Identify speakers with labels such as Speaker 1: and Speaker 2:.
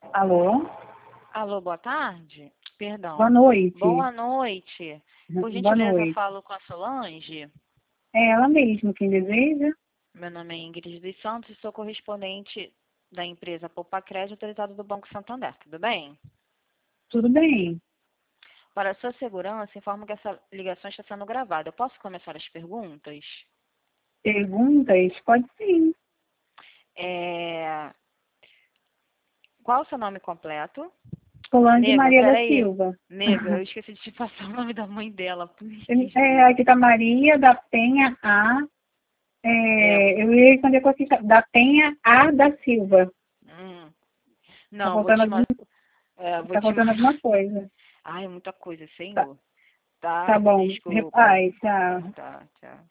Speaker 1: Alô?
Speaker 2: Alô, boa tarde?
Speaker 1: Boa
Speaker 2: Perdão.
Speaker 1: noite.
Speaker 2: Boa noite. Por
Speaker 1: Boa
Speaker 2: gentileza,
Speaker 1: noite.
Speaker 2: falo com a Solange.
Speaker 1: É ela mesmo quem deseja?
Speaker 2: Meu nome é Ingrid dos Santos e sou correspondente da empresa Poupa Crédito, autorizada do Banco Santander. Tudo bem?
Speaker 1: Tudo bem.
Speaker 2: Para a sua segurança, informo que essa ligação está sendo gravada. Eu posso começar as perguntas?
Speaker 1: Perguntas? Pode sim.
Speaker 2: É... Qual o seu nome completo?
Speaker 1: Solange
Speaker 2: Nega,
Speaker 1: Maria da
Speaker 2: peraí.
Speaker 1: Silva.
Speaker 2: Nega, eu esqueci de te passar o nome da mãe dela.
Speaker 1: Aqui tá Maria da Penha A.
Speaker 2: É,
Speaker 1: Eu ia responder com a da Penha A da Silva.
Speaker 2: hum,
Speaker 1: Tá
Speaker 2: não,
Speaker 1: faltando alguma,
Speaker 2: vou
Speaker 1: tá
Speaker 2: te
Speaker 1: faltando alguma
Speaker 2: mandar.
Speaker 1: coisa.
Speaker 2: Ai, é muita coisa,
Speaker 1: Tá,
Speaker 2: Senhor.
Speaker 1: tá
Speaker 2: Tá?
Speaker 1: bom.
Speaker 2: Desculpa.
Speaker 1: Ai, tchau.
Speaker 2: Tá, tchau.